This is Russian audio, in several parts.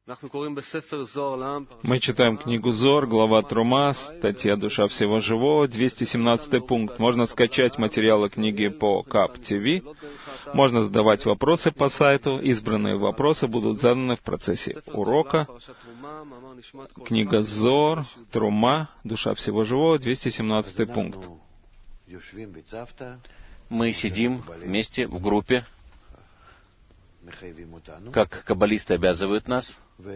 Мы читаем книгу Зоар, глава Трума, статья «Душа всего живого», 217 пункт. Можно скачать материалы книги по КАП ТВ. Можно задавать вопросы по сайту. Избранные вопросы будут заданы в процессе урока. Книга Зоар, Трума, «Душа всего живого», 217 пункт. Мы сидим вместе в группе, как каббалисты обязывают нас,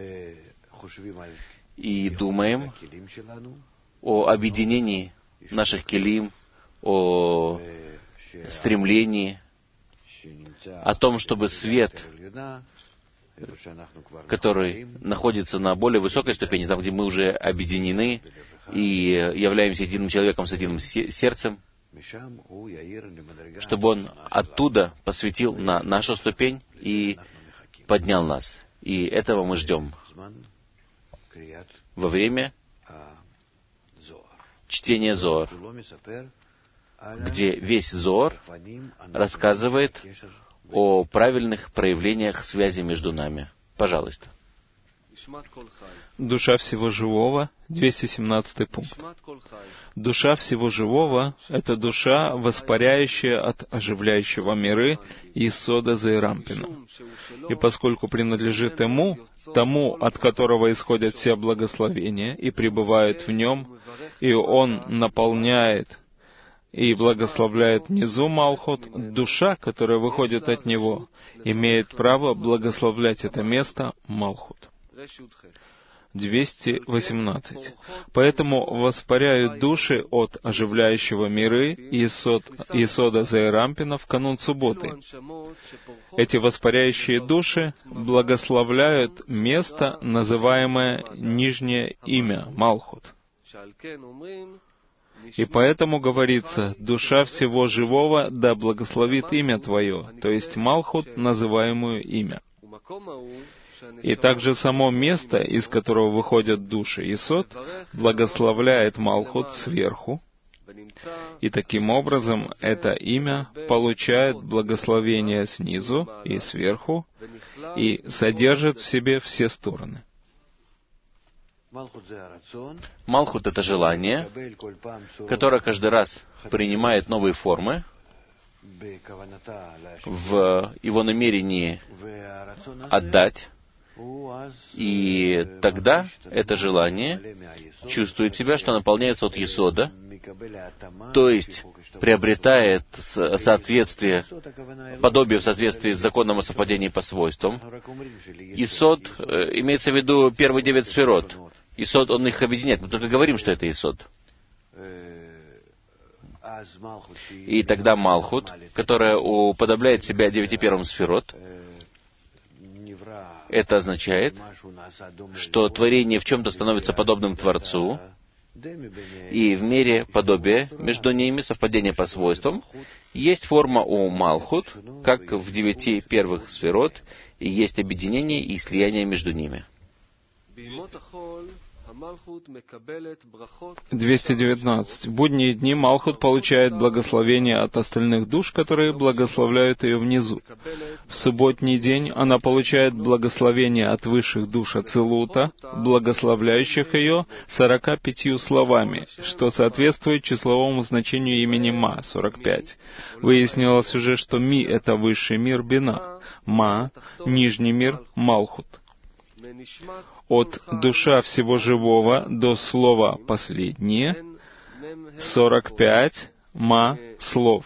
и думаем о объединении наших келим, о стремлении, о том, чтобы свет, который находится на более высокой ступени, там, где мы уже объединены и являемся единым человеком с единым сердцем, чтобы Он оттуда посветил на нашу ступень и поднял нас. И этого мы ждем во время чтения Зоар, где весь Зоар рассказывает о правильных проявлениях связи между нами. Пожалуйста. Душа всего живого, 217 пункт. Душа всего живого — это душа, воспаряющая от оживляющего миры Йесода Зеирампина. И поскольку принадлежит Ему, тому, от которого исходят все благословения, и пребывает в Нем, и Он наполняет и благословляет внизу Малхут, душа, которая выходит от Него, имеет право благословлять это место Малхут. 218. Поэтому воспаряют души от оживляющего миры Йесода Зеирампина в канун субботы. Эти воспаряющие души благословляют место, называемое Нижнее имя Малхут. И поэтому говорится: «Душа всего живого да благословит имя Твое», то есть Малхут, называемую имя. И также само место, из которого выходят души Йесод, благословляет Малхут сверху, и таким образом это имя получает благословение снизу и сверху, и содержит в себе все стороны. Малхут — это желание, которое каждый раз принимает новые формы в его намерении отдать, и тогда это желание чувствует себя, что наполняется от Йесода, то есть приобретает подобие в соответствии с законом о совпадении по свойствам. Йесод, имеется в виду первые 9 сферот. Йесод, он их объединяет, мы только говорим, что это Йесод. И тогда Малхут, которая уподобляет себя 9 первым сферот, это означает, что творение в чем-то становится подобным Творцу, и в мере подобия между ними, совпадения по свойствам, есть форма у Малхут, как в 9 первых сферот, и есть объединение и слияние между ними. 219. В будние дни Малхут получает благословение от остальных душ, которые благословляют ее внизу. В субботний день она получает благословение от высших душ Ацилута, благословляющих ее 45 словами, что соответствует числовому значению имени Ма, 45. Выяснилось уже, что Ми — это высший мир Бина, Ма — нижний мир Малхут. От душа всего живого до слова последнее 45 ма слов.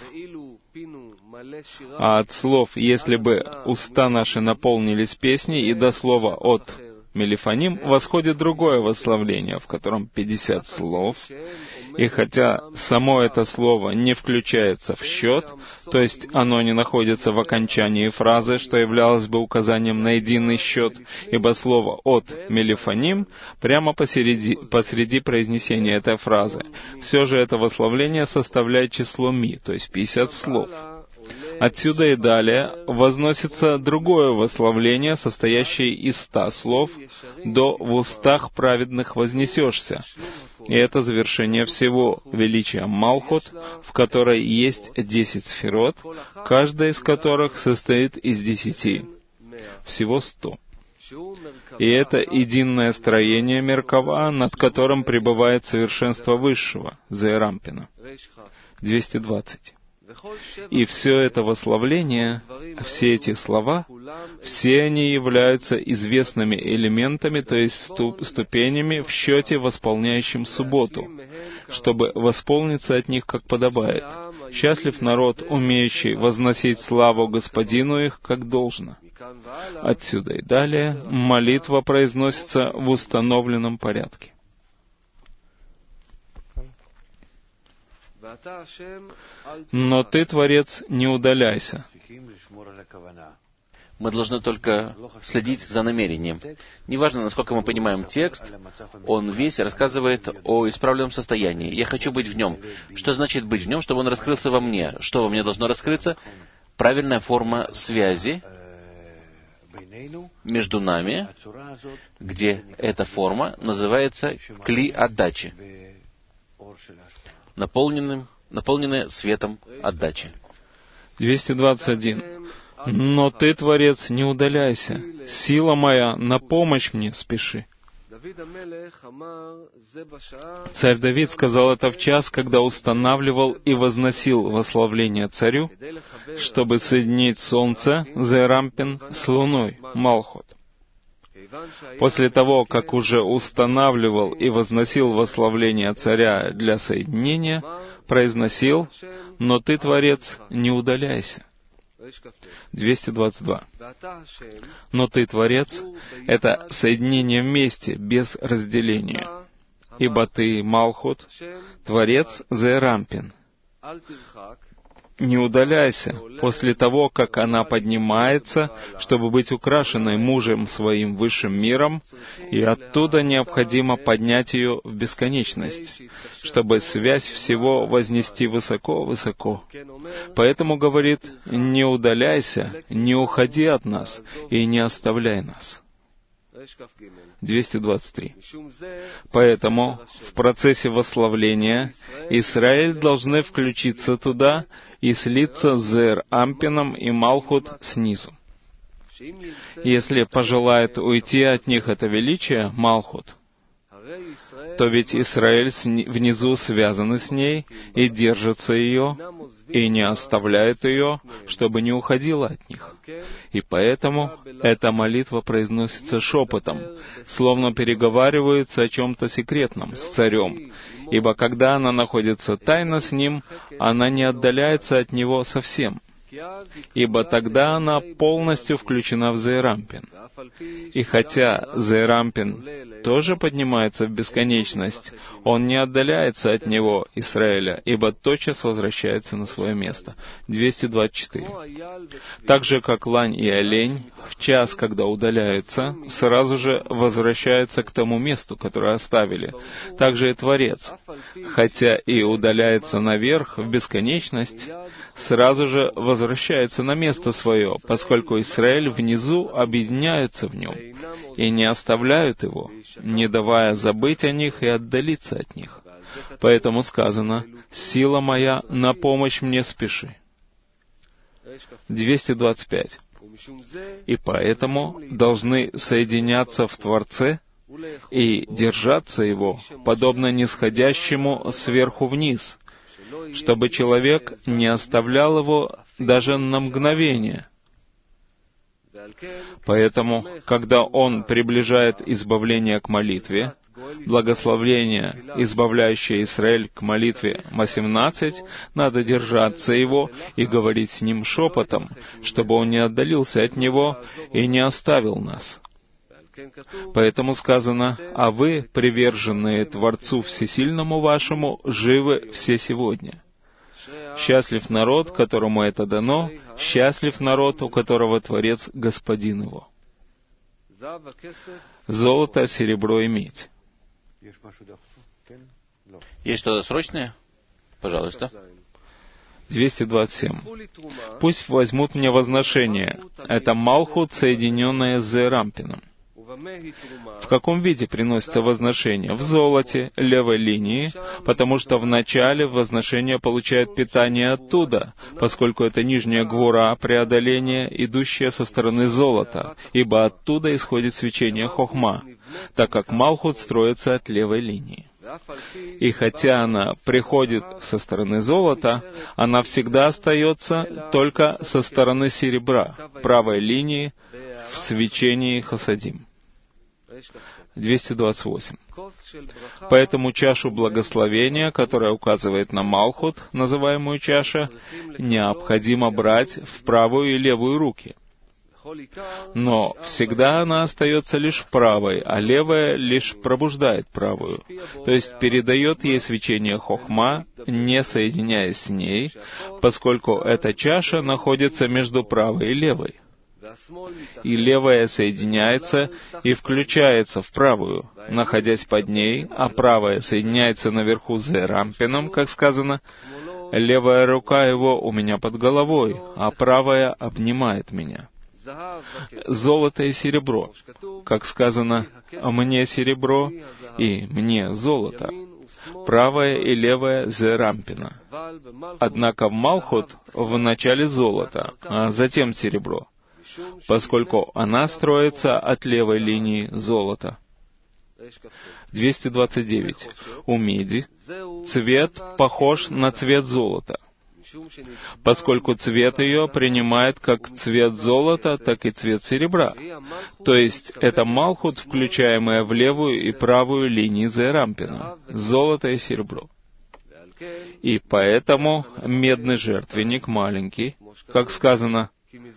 А от слов, если бы уста наши наполнились песней, и до слова от Мелифаним восходит другое восславление, в котором 50 слов, и хотя само это слово не включается в счет, то есть оно не находится в окончании фразы, что являлось бы указанием на единый счет, ибо слово «от Мелифаним» прямо посреди произнесения этой фразы. Все же это восславление составляет число ми, то есть 50 слов. Отсюда и далее возносится другое восславление, состоящее из 100 слов, до «в устах праведных вознесешься». И это завершение всего величия Малхут, в которой есть 10 сферот, каждая из которых состоит из 10. Всего 100. И это единое строение Меркава, над которым пребывает совершенство Высшего, Зеэрампина. 220. И все это восславление, все эти слова, все они являются известными элементами, то есть ступенями в счете, восполняющим субботу, чтобы восполниться от них, как подобает. Счастлив народ, умеющий возносить славу Господину их, как должно. Отсюда и далее молитва произносится в установленном порядке. Но Ты, Творец, не удаляйся. Мы должны только следить за намерением. Неважно, насколько мы понимаем текст, он весь рассказывает о исправленном состоянии. Я хочу быть в нем. Что значит быть в нем? Чтобы он раскрылся во мне. Что во мне должно раскрыться? Правильная форма связи между нами, где эта форма называется кли отдачи, наполненная светом отдачи. 221. Но Ты, Творец, не удаляйся. Сила моя, на помощь мне спеши. Царь Давид сказал это в час, когда устанавливал и возносил восславление царю, чтобы соединить солнце, Зеэрампин, с луной, Малхот. После того, как уже устанавливал и возносил восславление царя для соединения, произносил: «Но Ты, Творец, не удаляйся». 222. Но Ты, Творец, это соединение вместе, без разделения. Ибо Ты, Малхут, Творец Зеэрампин. Не удаляйся после того, как она поднимается, чтобы быть украшенной мужем своим высшим миром, и оттуда необходимо поднять ее в бесконечность, чтобы связь всего вознести высоко-высоко. Поэтому говорит: не удаляйся, не уходи от нас и не оставляй нас. 223. Поэтому в процессе восславления Израиль должны включиться туда и слиться с Зеэрампином и Малхут снизу. Если пожелает уйти от них это величие, Малхут, то ведь Израиль внизу связаны с ней и держатся ее, и не оставляют ее, чтобы не уходила от них. И поэтому эта молитва произносится шепотом, словно переговариваются о чем-то секретном с царем, ибо когда она находится тайно с ним, она не отдаляется от него совсем, ибо тогда она полностью включена в Зеэрампин. И хотя Зеэрампин тоже поднимается в бесконечность, он не отдаляется от него, Израиля, ибо тотчас возвращается на свое место. 224. Так же, как лань и олень, в час, когда удаляются, сразу же возвращаются к тому месту, которое оставили. Так же и Творец, хотя и удаляется наверх, в бесконечность, сразу же возвращается на место свое, поскольку Израиль внизу объединяется в нем и не оставляют его, не давая забыть о них и отдалиться от них. Поэтому сказано: «Сила моя, на помощь мне спеши». 225. И поэтому должны соединяться в Творце и держаться Его, подобно нисходящему сверху вниз, чтобы человек не оставлял его даже на мгновение. Поэтому, когда он приближает избавление к молитве, благословление, избавляющее Израиль к молитве 18, надо держаться его и говорить с ним шепотом, чтобы он не отдалился от него и не оставил нас. Поэтому сказано: «А вы, приверженные Творцу Всесильному вашему, живы все сегодня». Счастлив народ, которому это дано, счастлив народ, у которого Творец Господин его. Золото, серебро и медь. Есть что-то срочное? Пожалуйста. 227. «Пусть возьмут мне возношение». Это Малхут, соединенное с Зеэрампином. В каком виде приносится возношение? В золоте, левой линии, потому что вначале возношение получает питание оттуда, поскольку это нижняя гвура преодоления, идущая со стороны золота, ибо оттуда исходит свечение хохма, так как Малхут строится от левой линии. И хотя она приходит со стороны золота, она всегда остается только со стороны серебра, правой линии, в свечении хасадим. 228. Поэтому чашу благословения, которая указывает на Малхут, называемую чаша, необходимо брать в правую и левую руки. Но всегда она остается лишь правой, а левая лишь пробуждает правую, то есть передает ей свечение хохма, не соединяясь с ней, поскольку эта чаша находится между правой и левой. И левая соединяется и включается в правую, находясь под ней, а правая соединяется наверху с Рампином, как сказано, «Левая рука его у меня под головой, а правая обнимает меня». Золото и серебро, как сказано, «Мне серебро и мне золото», правая и левая Зерампина. Однако в Малхут вначале золото, а затем серебро, поскольку она строится от левой линии золота. 229. У меди цвет похож на цвет золота, поскольку цвет ее принимает как цвет золота, так и цвет серебра. То есть это Малхут, включаемая в левую и правую линии Зерампина, золото и серебро. И поэтому медный жертвенник маленький, как сказано,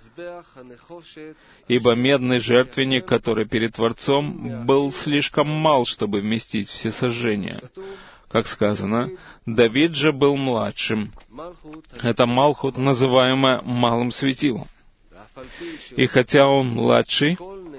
ибо медный жертвенник, который перед Творцом, был слишком мал, чтобы вместить все сожжения. Как сказано, Давид же был младшим. Это Малхут, называемое малым светилом. И хотя он младший,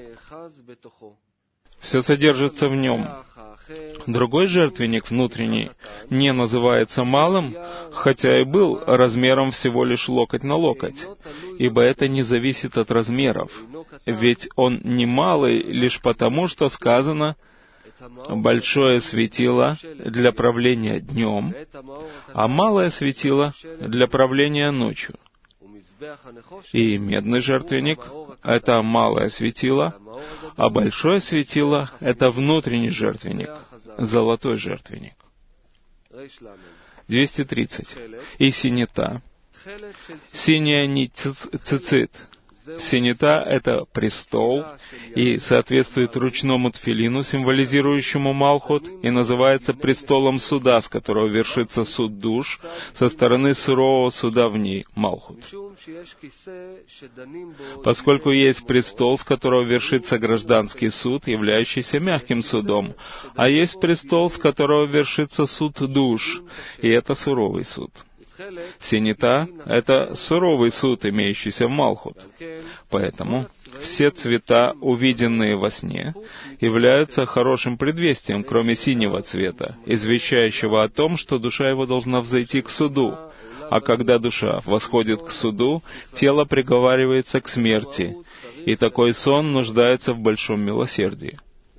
все содержится в нем. Другой жертвенник внутренний не называется малым, хотя и был размером всего лишь локоть на локоть, ибо это не зависит от размеров, ведь он не малый лишь потому, что сказано «большое светило для правления днем, а малое светило для правления ночью». И медный жертвенник — это малое светило, а большое светило — это внутренний жертвенник, золотой жертвенник. 230. И синета. Синяя нить цицит. Синета — это престол, и соответствует ручному тфилину, символизирующему Малхут, и называется престолом суда, с которого вершится суд душ, со стороны сурового суда в ней, Малхут. Поскольку есть престол, с которого вершится гражданский суд, являющийся мягким судом, а есть престол, с которого вершится суд душ, и это суровый суд. Синета — это суровый суд, имеющийся в Малхут. Поэтому все цвета, увиденные во сне, являются хорошим предвестием, кроме синего цвета, извещающего о том, что душа его должна взойти к суду. А когда душа восходит к суду, тело приговаривается к смерти, и такой сон нуждается в большом милосердии.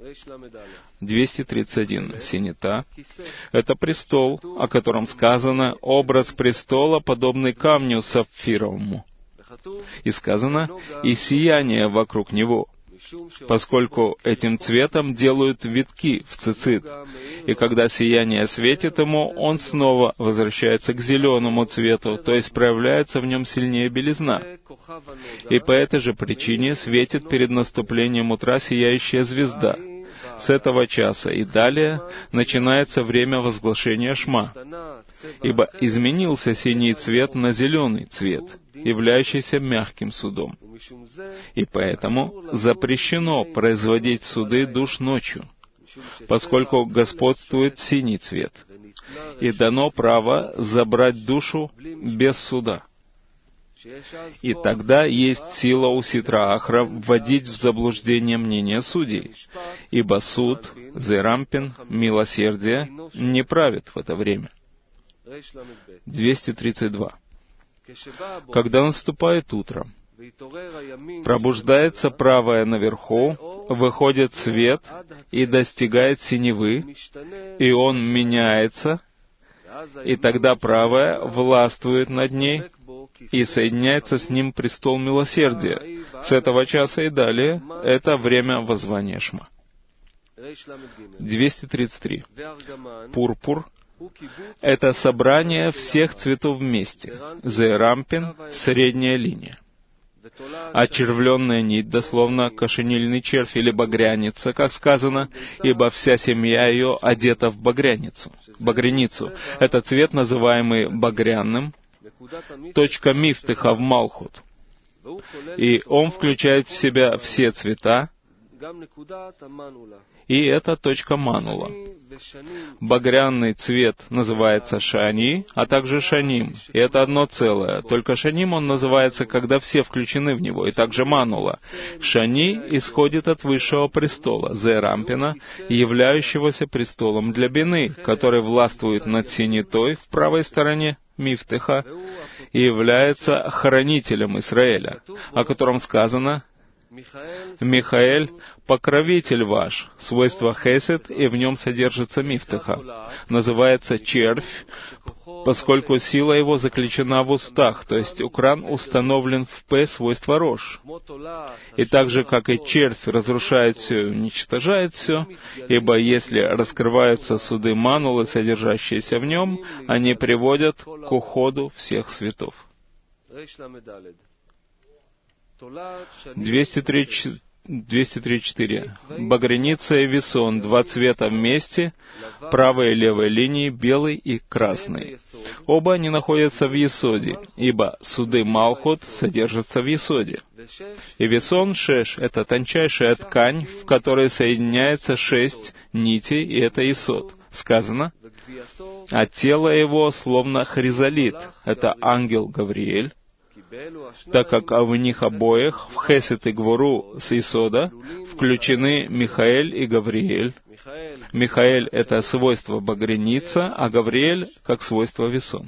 231. Синета — это престол, о котором сказано «образ престола, подобный камню сапфировому». И сказано «и сияние вокруг него», поскольку этим цветом делают витки в цицит, и когда сияние светит ему, он снова возвращается к зеленому цвету, то есть проявляется в нем сильнее белизна. И по этой же причине светит перед наступлением утра сияющая звезда. С этого часа и далее начинается время возглашения Шма, ибо изменился синий цвет на зеленый цвет, являющийся мягким судом. И поэтому запрещено производить суды душ ночью, поскольку господствует синий цвет, и дано право забрать душу без суда. И тогда есть сила у Ситра Ахра вводить в заблуждение мнение судей, ибо суд, Зерампин, милосердие не правит в это время. 232. Когда наступает утро, пробуждается правая наверху, выходит свет и достигает синевы, и он меняется, и тогда правая властвует над ней, и соединяется с ним престол милосердия. С этого часа и далее — это время воззвания Шма. 233. Пурпур — это собрание всех цветов вместе. Зерампин — средняя линия. Очервленная нить, дословно кошенильный червь или багряница, как сказано, ибо вся семья ее одета в багряницу. Это цвет, называемый багряным, точка мифтыха в Малхут. И он включает в себя все цвета, и это точка манула. Багряный цвет называется шани, а также шаним, и это одно целое. Только шаним он называется, когда все включены в него, и также манула. Шани исходит от высшего престола, Зерампина, являющегося престолом для бины, который властвует над синитой в правой стороне, мифтыха, и является хранителем Израиля, о котором сказано: «Михаэль — покровитель ваш», свойство хесед, и в нем содержится мифтыха. Называется червь, поскольку сила его заключена в устах, то есть укран установлен в П, свойство рож. И так же, как и червь разрушает все и уничтожает все, ибо если раскрываются суды манулы, содержащиеся в нем, они приводят к уходу всех светов. 234. Багряница и весон, два цвета вместе, правой и левой линии, белый и красный. Оба они находятся в Есоде, ибо суды Малхут содержатся в Есоде. И весон шеш — это тончайшая ткань, в которой соединяется 6 нитей, и это Есод. Сказано: «А тело его словно хризолит», это ангел Гавриэль, так как в них обоих, в Хесед и Гвору с Исода, включены Михаэль и Гавриэль. Михаэль — это свойство багряница, а Гавриэль — как свойство весон.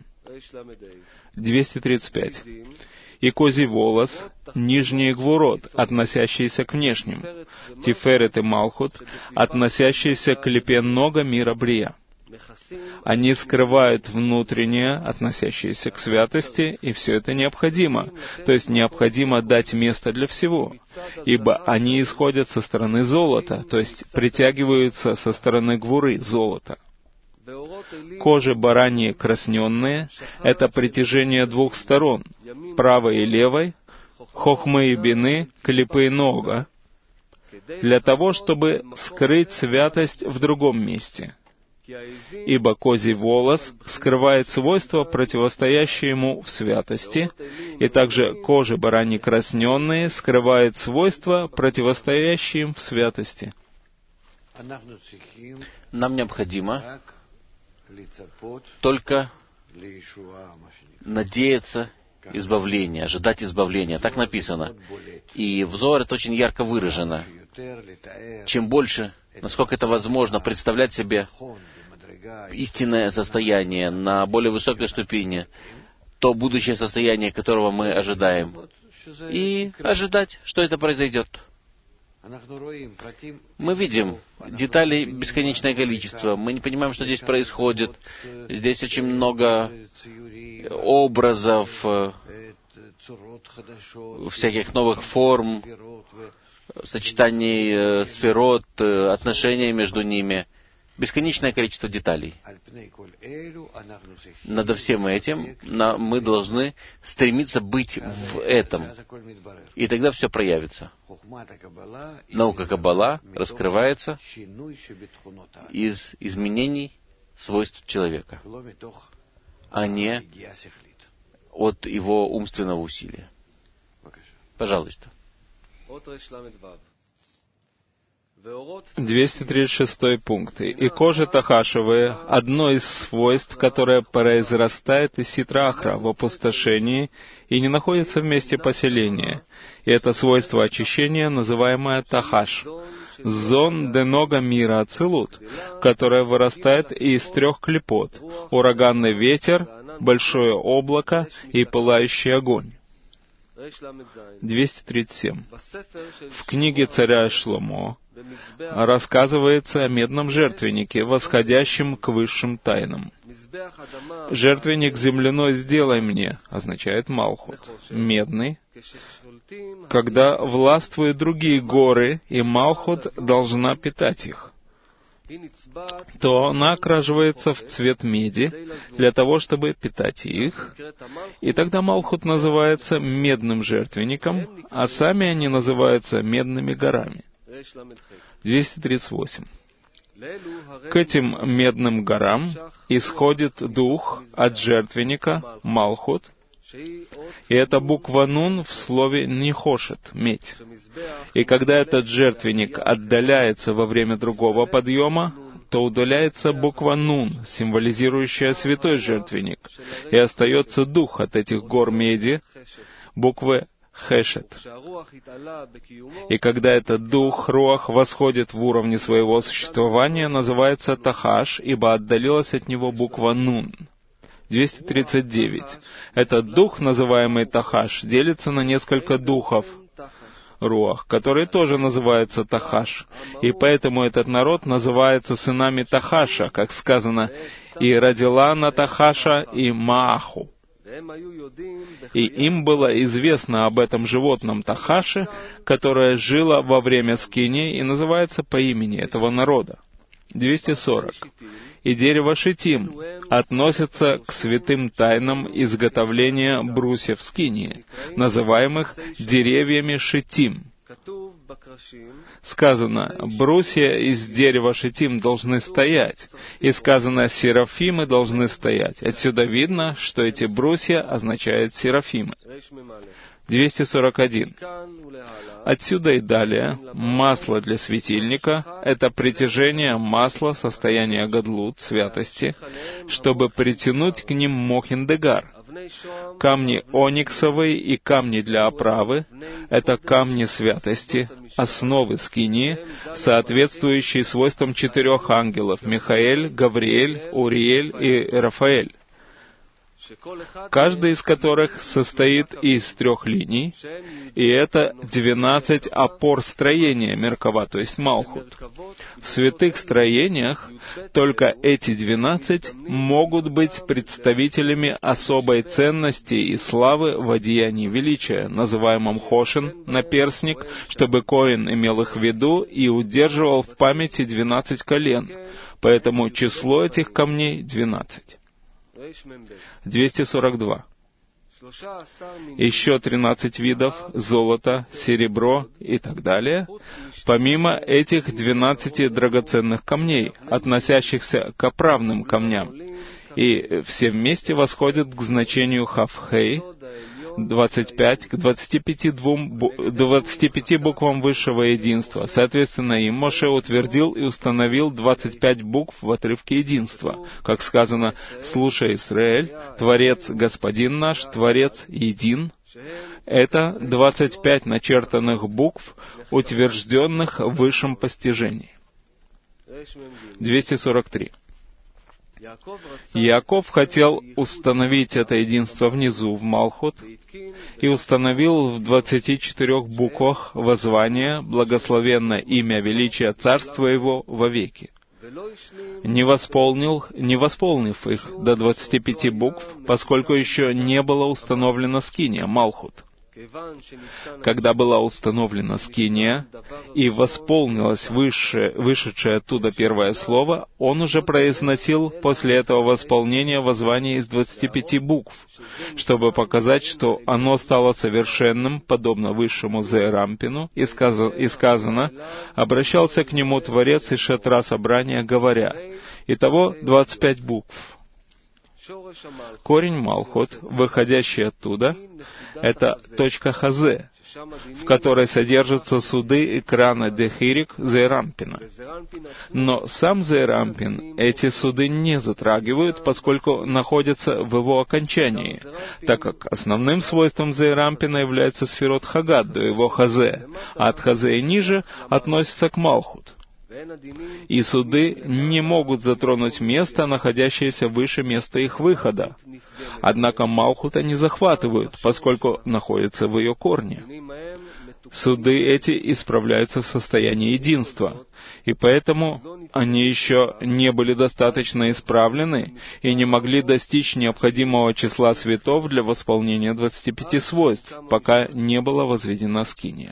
235. И козий волос, нижний Гвурот, относящийся к внешним, Тиферет и Малхут, относящиеся к клепе нога мира Брия. Они скрывают внутреннее, относящееся к святости, и все это необходимо. То есть необходимо дать место для всего, ибо они исходят со стороны золота, то есть притягиваются со стороны гвуры золота. Кожи бараньи красненные — это притяжение двух сторон, правой и левой, хохмы и бины, клипы и нога, для того, чтобы скрыть святость в другом месте. Ибо козий волос скрывает свойства, противостоящие ему в святости, и также кожи бараньи красненные скрывают свойства, противостоящие им в святости. Нам необходимо только надеяться избавления, ожидать избавления. Так написано. И в Зоар это очень ярко выражено. Чем больше, насколько это возможно, представлять себе истинное состояние на более высокой ступени, то будущее состояние, которого мы ожидаем, и ожидать, что это произойдет. Мы видим деталей бесконечное количество. Мы не понимаем, что здесь происходит. Здесь очень много образов, всяких новых форм, сочетаний сферот, отношений между ними. Бесконечное количество деталей. Над всем этим мы должны стремиться быть в этом. И тогда все проявится. Наука Каббала раскрывается из изменений свойств человека, а не от его умственного усилия. Пожалуйста. 236 пункт. И кожи тахашевые — одно из свойств, которое произрастает из ситра-ахра в опустошении и не находится в месте поселения. И это свойство очищения, называемое тахаш. Зон денога мира ацилут, которое вырастает из 3 клипот: ураганный ветер, большое облако и пылающий огонь. 237. В книге царя Шломо рассказывается о медном жертвеннике, восходящем к высшим тайнам. «Жертвенник земляной сделай мне» означает Малхут. Медный, когда властвуют другие горы, и Малхут должна питать их, то она окрашивается в цвет меди для того, чтобы питать их, и тогда Малхут называется медным жертвенником, а сами они называются медными горами. 238. К этим медным горам исходит дух от жертвенника Малхут, и это буква Нун в слове «нехошет» — медь. И когда этот жертвенник отдаляется во время другого подъема, то удаляется буква Нун, символизирующая святой жертвенник, и остается дух от этих гор меди, буквы Хешет. И когда этот дух, руах, восходит в уровне своего существования, называется Тахаш, ибо отдалилась от него буква Нун. 239. Этот дух, называемый Тахаш, делится на несколько духов, руах, которые тоже называются Тахаш. И поэтому этот народ называется сынами Тахаша, как сказано, «И родила она Тахаша и Мааху». И им было известно об этом животном Тахаше, которое жило во время скинии и называется по имени этого народа. 240. И дерево шитим относится к святым тайнам изготовления брусьев скинии, называемых деревьями шитим. Сказано, брусья из дерева шитим должны стоять, и сказано, серафимы должны стоять. Отсюда видно, что эти брусья означают серафимы. 241. Отсюда и далее масло для светильника — это притяжение масла состояния гадлут, святости, чтобы притянуть к ним мохин-дегар. Камни ониксовые и камни для оправы — это камни святости, основы скинии, соответствующие свойствам 4 ангелов — Михаэль, Гавриэль, Уриэль и Рафаэль, каждый из которых состоит из 3 линий, и это 12 опор строения Меркава, то есть Малхут. В святых строениях только эти 12 могут быть представителями особой ценности и славы в одеянии величия, называемом Хошин, наперстник, чтобы коэн имел их в виду и удерживал в памяти 12 колен. Поэтому число этих камней 12. 242. Еще 13 видов — золото, серебро и так далее, помимо этих 12 драгоценных камней, относящихся к оправным камням, и все вместе восходят к значению Хавхей, 25, к 25 буквам высшего единства. Соответственно, им Моше утвердил и установил 25 букв в отрывке единства. Как сказано, «Слушай, Исраэль, Творец Господин наш, Творец един». Это 25 начертанных букв, утвержденных в высшем постижении. 243. Иаков хотел установить это единство внизу, в Малхут, и установил в 24 буквах воззвание «Благословенно имя величия царства его вовеки». Не восполнив их до 25 букв, поскольку еще не была установлена скиния, Малхут. Когда была установлена скиния и восполнилось вышедшее оттуда первое слово, он уже произносил после этого восполнения воззвание из 25 букв, чтобы показать, что оно стало совершенным, подобно высшему Зеэрампину, и сказано, обращался к нему Творец из шатра собрания, говоря, «Итого 25 букв». Корень Малхут, выходящий оттуда, это точка Хазе, в которой содержатся суды экрана Дехирик Зеэрампина. Но сам Зеэрампин эти суды не затрагивают, поскольку находятся в его окончании, так как основным свойством Зеэрампина является сферот Хагад до его Хазе, а от Хазе и ниже относится к Малхут. И суды не могут затронуть место, находящееся выше места их выхода. Однако Малхут они захватывают, поскольку находятся в ее корне. Суды эти исправляются в состоянии единства, и поэтому они еще не были достаточно исправлены и не могли достичь необходимого числа цветов для восполнения 25 свойств, пока не была возведена скиния.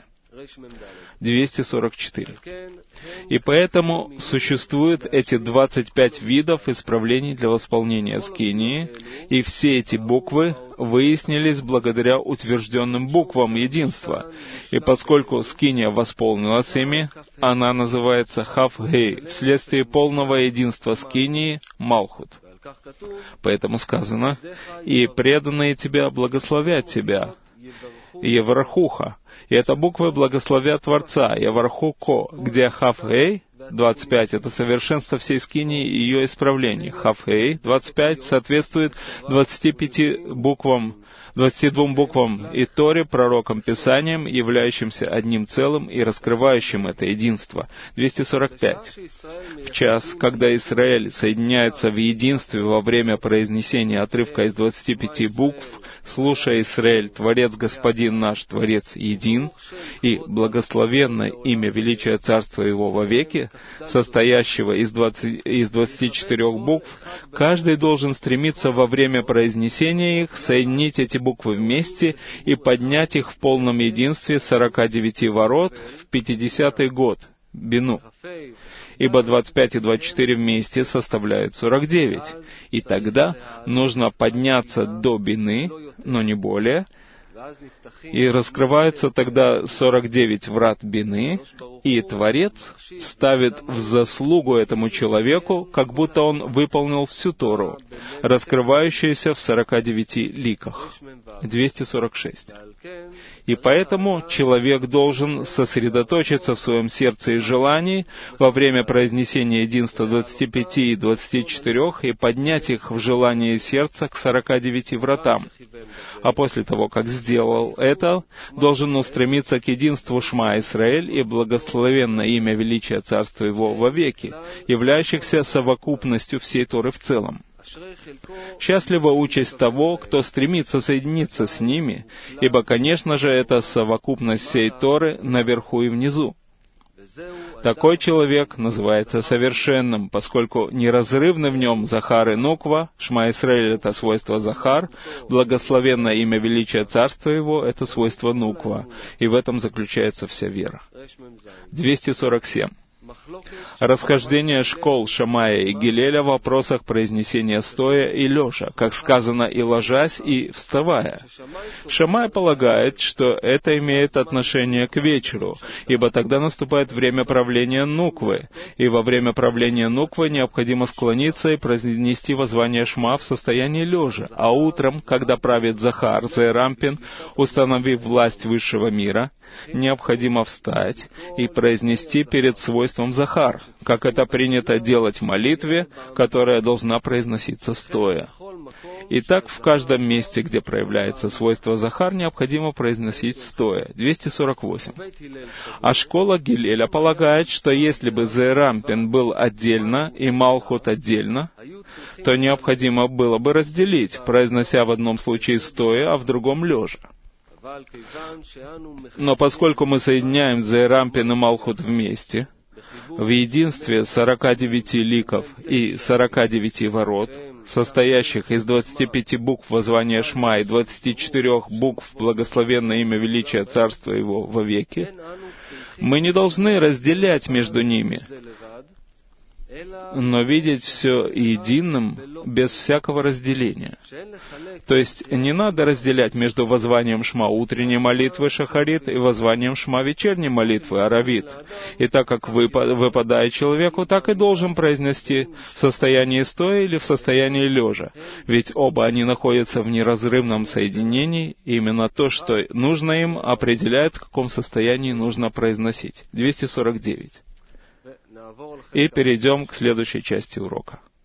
244. И поэтому существуют эти 25 видов исправлений для восполнения скинии, и все эти буквы выяснились благодаря утвержденным буквам единства. И поскольку скиния восполнилась ими, она называется Хав-Гей, вследствие полного единства скинии Малхут. Поэтому сказано: «И преданные тебя благословят тебя». Еврахуха. И это буквы благословят Творца, Еврахуко, где Хав-Гей, 25, это совершенство всей скинии и ее исправлений. Хав-Гей, 25, соответствует 22 буквам и Торе, пророкам, Писаниям, являющимся одним целым и раскрывающим это единство. 245. В час, когда Израиль соединяется в единстве во время произнесения отрывка из 25 букв, слушая Израиль, Творец Господин наш, Творец един, и благословенное имя величия Царства Его вовеки, состоящего из 24 букв, каждый должен стремиться во время произнесения их соединить эти буквы вместе и поднять их в полном единстве 49 ворот в 50-й год, Бину. Ибо 25 и 24 вместе составляют 49. И тогда нужно подняться до Бины, но не более, и раскрываются тогда 49 врат Бины, и Творец ставит в заслугу этому человеку, как будто он выполнил всю Тору, раскрывающуюся в 49 ликах. 246. И поэтому человек должен сосредоточиться в своем сердце и желании во время произнесения единства 25 и 24 и поднять их в желании сердца к 49 вратам. А после того, как сделал это, должен устремиться к единству Шма Исраэль и благословенное имя величия Царства Его вовеки, являющихся совокупностью всей Торы в целом. Счастлива участь того, кто стремится соединиться с ними, ибо, конечно же, это совокупность всей Торы наверху и внизу. Такой человек называется совершенным, поскольку неразрывны в нем Захар и Нуква, Шма Исраэль — это свойство Захар, благословенное имя величия Царства Его — это свойство Нуква, и в этом заключается вся вера. 247. Расхождение школ Шамая и Гилеля в вопросах произнесения стоя и лежа, как сказано, и ложась, и вставая. Шамай полагает, что это имеет отношение к вечеру, ибо тогда наступает время правления Нуквы, и во время правления Нуквы необходимо склониться и произнести воззвание Шма в состоянии лежа, а утром, когда правит Захар, Зерампин, установив власть высшего мира, необходимо встать и произнести перед свойством Захар, как это принято делать в молитве, которая должна произноситься стоя. Итак, в каждом месте, где проявляется свойство Захар, необходимо произносить стоя. 248. А школа Гилеля полагает, что если бы Зерампин был отдельно и Малхут отдельно, то необходимо было бы разделить, произнося в одном случае стоя, а в другом лежа. Но поскольку мы соединяем Зерампин и Малхут вместе, в единстве 49 ликов и 49 ворот, состоящих из 25 букв воззвания Шма и 24 букв благословенное имя величия Царства Его вовеки, мы не должны разделять между ними, но видеть все единым, без всякого разделения. То есть не надо разделять между воззванием Шма утренней молитвы Шахарит и воззванием Шма вечерней молитвы Аравит. И так как выпадает человеку, так и должен произнести в состоянии стоя или в состоянии лежа. Ведь оба они находятся в неразрывном соединении, и именно то, что нужно им, определяет, в каком состоянии нужно произносить. 249. И перейдем к следующей части урока.